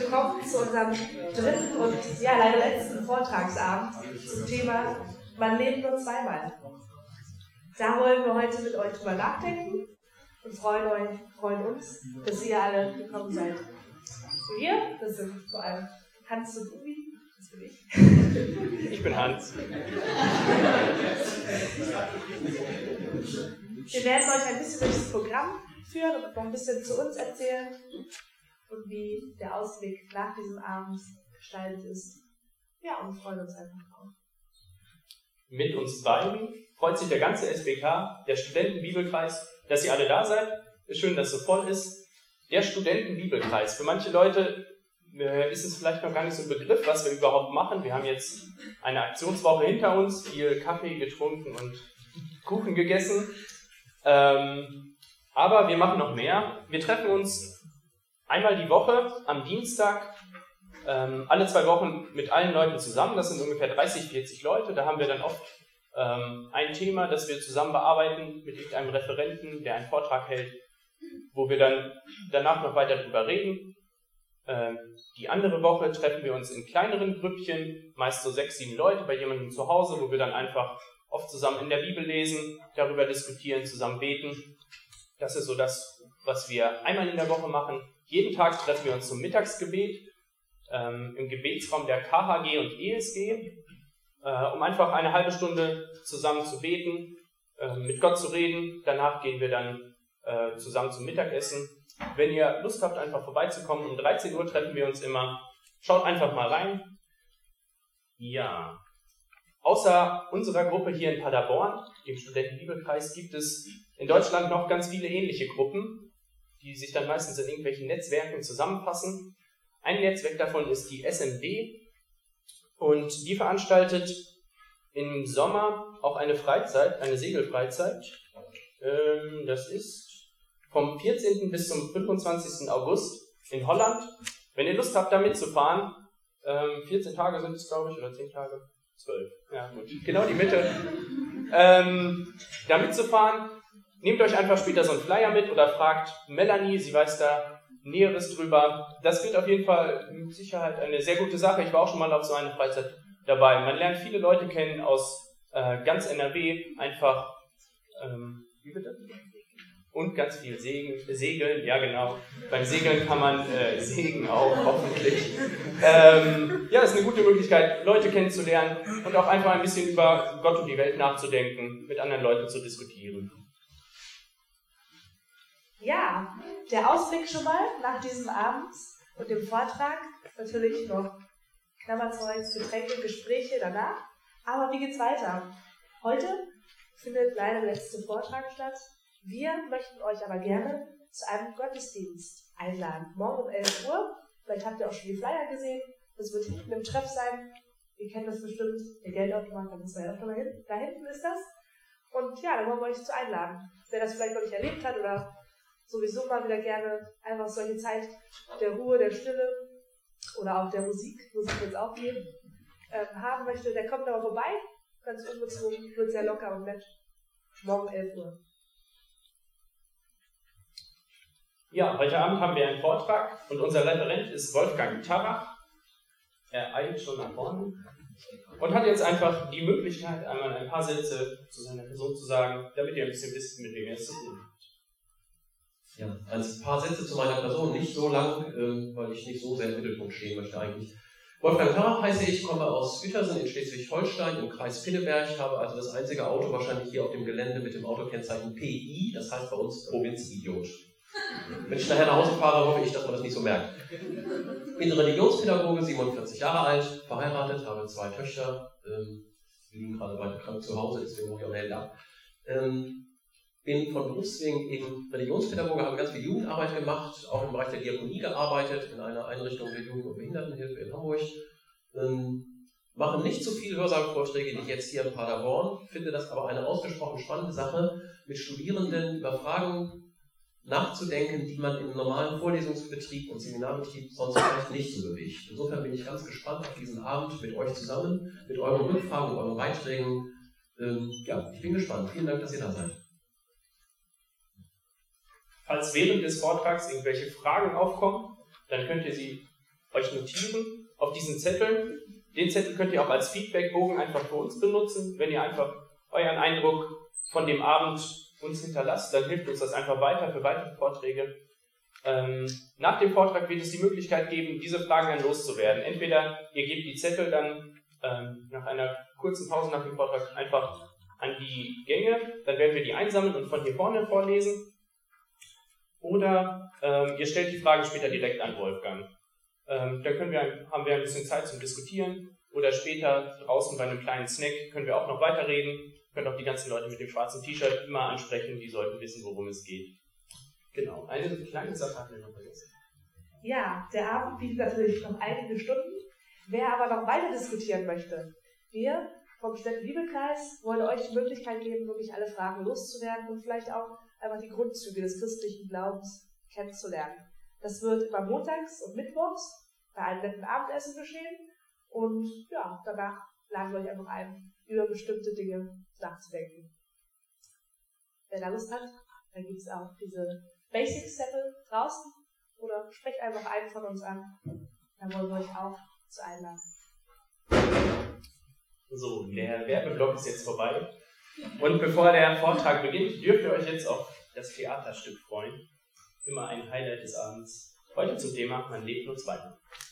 willkommen zu unserem dritten und leider letzten Vortragsabend zum Thema Man lebt nur zweimal. Da wollen wir heute mit euch drüber nachdenken und freuen uns, dass ihr alle gekommen seid. Wir, das sind vor allem Hans und Ubi, das bin ich. Ich bin Hans. Wir werden euch ein bisschen durch das Programm führen und noch ein bisschen zu uns erzählen und wie der Ausblick nach diesem Abend gestaltet ist. Ja, und freuen uns einfach drauf. Mit uns beiden freut sich der ganze SBK, der Studentenbibelkreis, dass ihr alle da seid. Ist schön, dass es so voll ist. Der Studentenbibelkreis. Für manche Leute ist es vielleicht noch gar nicht so ein Begriff, was wir überhaupt machen. Wir haben jetzt eine Aktionswoche hinter uns, viel Kaffee getrunken und Kuchen gegessen. Aber wir machen noch mehr. Wir treffen uns einmal die Woche am Dienstag, alle 2 Wochen mit allen Leuten zusammen. Das sind ungefähr 30, 40 Leute. Da haben wir dann oft ein Thema, das wir zusammen bearbeiten mit irgendeinem Referenten, der einen Vortrag hält, wo wir dann danach noch weiter drüber reden. Die andere Woche treffen wir uns in kleineren Grüppchen, meist so 6, 7 Leute bei jemandem zu Hause, wo wir dann einfach oft zusammen in der Bibel lesen, darüber diskutieren, zusammen beten. Das ist so das, was wir einmal in der Woche machen. Jeden Tag treffen wir uns zum Mittagsgebet im Gebetsraum der KHG und ESG, um einfach eine halbe Stunde zusammen zu beten, mit Gott zu reden. Danach gehen wir dann zusammen zum Mittagessen. Wenn ihr Lust habt, einfach vorbeizukommen, um 13 Uhr treffen wir uns immer. Schaut einfach mal rein. Ja. Außer unserer Gruppe hier in Paderborn, dem Studentenbibelkreis, gibt es in Deutschland noch ganz viele ähnliche Gruppen, die sich dann meistens in irgendwelchen Netzwerken zusammenfassen. Ein Netzwerk davon ist die SMD und die veranstaltet im Sommer auch eine Freizeit, eine Segelfreizeit. Das ist vom 14. bis zum 25. August in Holland. Wenn ihr Lust habt, da mitzufahren, 14 Tage sind es, glaube ich, oder 10 Tage? 12. Ja, gut. Genau die Mitte. Da mitzufahren, nehmt euch einfach später so einen Flyer mit oder fragt Melanie, sie weiß da Näheres drüber. Das wird auf jeden Fall mit Sicherheit eine sehr gute Sache. Ich war auch schon mal auf so einer Freizeit dabei. Man lernt viele Leute kennen aus ganz NRW, einfach, wie bitte? Und ganz viel Segeln, ja genau. Beim Segeln kann man Segen auch, hoffentlich. Ja, das ist eine gute Möglichkeit, Leute kennenzulernen und auch einfach ein bisschen über Gott und die Welt nachzudenken, mit anderen Leuten zu diskutieren. Ja, der Ausblick schon mal nach diesem Abend und dem Vortrag. Natürlich noch Knabberzeugs, Getränke, Gespräche danach. Aber wie geht's weiter? Heute findet leider der letzte Vortrag statt. Wir möchten euch aber gerne zu einem Gottesdienst einladen. Morgen um 11 Uhr. Vielleicht habt ihr auch schon die Flyer gesehen. Das wird hinten im Treff sein. Ihr kennt das bestimmt. Der Geldautomat, da müssen wir ja auch mal hin. Da hinten ist das. Und ja, da wollen wir euch zu einladen. Wer das vielleicht noch nicht erlebt hat oder sowieso mal wieder gerne einfach solche Zeit der Ruhe, der Stille oder auch der Musik wird es auch geben, haben möchte, der kommt aber vorbei. Ganz ungezwungen, wird sehr locker und nett. Morgen 11 Uhr. Ja, heute Abend haben wir einen Vortrag und unser Referent ist Wolfgang Tarrach. Er eilt schon nach vorne und hat jetzt einfach die Möglichkeit, einmal ein paar Sätze zu seiner Person zu sagen, damit ihr ein bisschen wisst, mit wem ihr es zu tun habt. Ja, ein paar Sätze zu meiner Person, nicht so lang, weil ich nicht so sehr im Mittelpunkt stehen möchte eigentlich. Wolfgang Tarrach heiße ich, komme aus Uetersen in Schleswig-Holstein im Kreis Pinneberg, habe also das einzige Auto wahrscheinlich hier auf dem Gelände mit dem Autokennzeichen PI, das heißt bei uns Provinzidiot. Wenn ich nachher nach Hause fahre, hoffe ich, dass man das nicht so merkt. Bin Religionspädagoge, 47 Jahre alt, verheiratet, habe 2 Töchter, liegen gerade beide krank zu Hause, deswegen muss ich auch melden ab. Bin von Berufswegen eben Religionspädagoge, habe ganz viel Jugendarbeit gemacht, auch im Bereich der Diakonie gearbeitet, in einer Einrichtung der Jugend- und Behindertenhilfe in Hamburg. Mache nicht so viele Hörsaal-Vorträge wie jetzt hier in Paderborn, finde das aber eine ausgesprochen spannende Sache, mit Studierenden über Fragen nachzudenken, die man im normalen Vorlesungsbetrieb und Seminarbetrieb sonst vielleicht nicht so bewegt. Insofern bin ich ganz gespannt auf diesen Abend mit euch zusammen, mit euren Rückfragen und euren Beiträgen. Ja, ich bin gespannt. Vielen Dank, dass ihr da seid. Falls während des Vortrags irgendwelche Fragen aufkommen, dann könnt ihr sie euch notieren auf diesen Zetteln. Den Zettel könnt ihr auch als Feedbackbogen einfach für uns benutzen. Wenn ihr einfach euren Eindruck von dem Abend uns hinterlasst, dann hilft uns das einfach weiter für weitere Vorträge. Nach dem Vortrag wird es die Möglichkeit geben, diese Fragen dann loszuwerden. Entweder ihr gebt die Zettel dann nach einer kurzen Pause nach dem Vortrag einfach an die Gänge, dann werden wir die einsammeln und von hier vorne vorlesen. Oder ihr stellt die Fragen später direkt an Wolfgang. Dann haben wir ein bisschen Zeit zum Diskutieren. Oder später draußen bei einem kleinen Snack können wir auch noch weiterreden. Könnt auch die ganzen Leute mit dem schwarzen T-Shirt immer ansprechen, die sollten wissen, worum es geht. Genau, eine kleine Sache hatten wir noch vergessen. Ja, der Abend bietet natürlich noch einige Stunden. Wer aber noch weiter diskutieren möchte, wir vom Städte-Bibelkreis wollen euch die Möglichkeit geben, wirklich alle Fragen loszuwerden und vielleicht auch einfach die Grundzüge des christlichen Glaubens kennenzulernen. Das wird immer montags und mittwochs bei einem netten Abendessen geschehen und ja, danach laden wir euch einfach ein, über bestimmte Dinge nachzudenken. Wer da Lust hat, dann gibt es auch diese Basics-Zettel draußen oder sprecht einfach einen von uns an. Dann wollen wir euch auch zu einladen. So, der Werbeblock ist jetzt vorbei. Und bevor der Vortrag beginnt, dürft ihr euch jetzt auf das Theaterstück freuen. Immer ein Highlight des Abends. Heute zum Thema Man lebt nur zweimal.